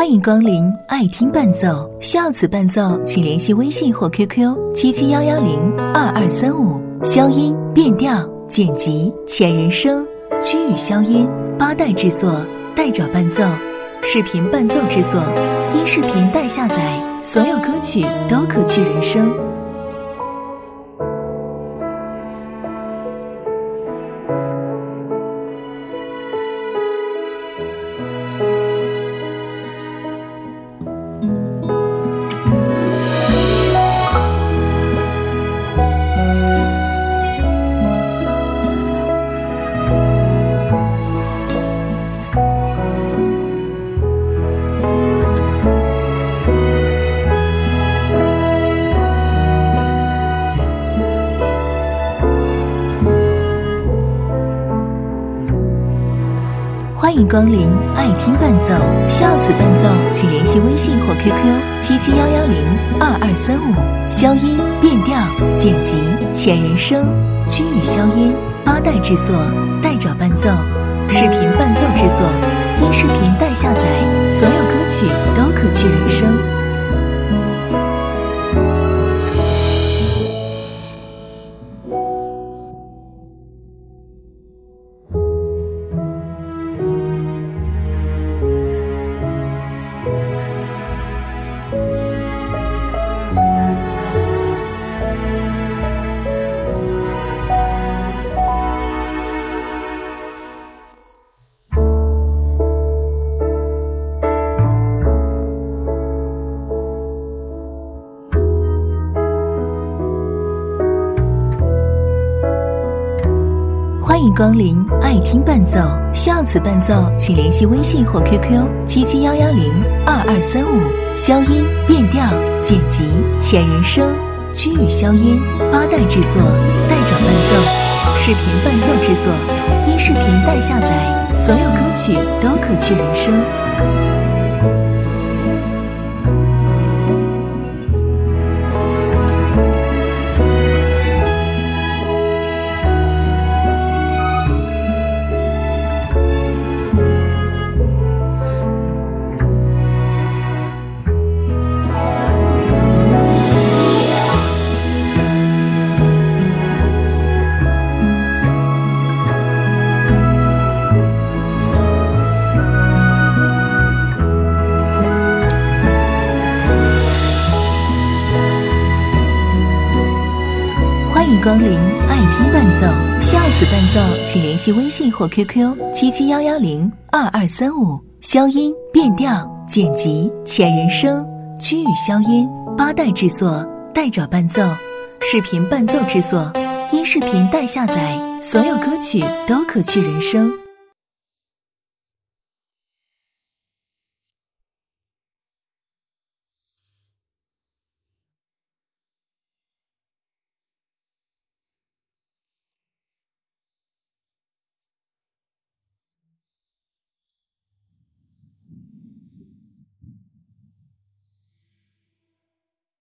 欢迎光临爱听伴奏，需要此伴奏请联系微信或 QQ 771102235。消音、变调、剪辑、前人声、区域消音、八代制作、代找伴奏、视频伴奏制作、音视频代下载，所有歌曲都可去人声。欢迎光临爱听伴奏，需要此伴奏请联系微信或 QQ 771102235。消音、变调、剪辑、前人声、区域消音、八代制作、代找伴奏、视频伴奏制作、音视频代下载，所有歌曲都可去人声。欢迎光临爱听伴奏，需要此伴奏请联系微信或 QQ 771102235。消音、变调、剪辑、前人声、区域消音、八代制作、代找伴奏、视频伴奏制作、音视频代下载，所有歌曲都可去人声。欢迎光临爱听伴奏，需要此伴奏请联系微信或 QQ 771102235。消音、变调、剪辑、前人声、区域消音、八代制作、代找伴奏、视频伴奏制作、音视频代下载，所有歌曲都可去人声。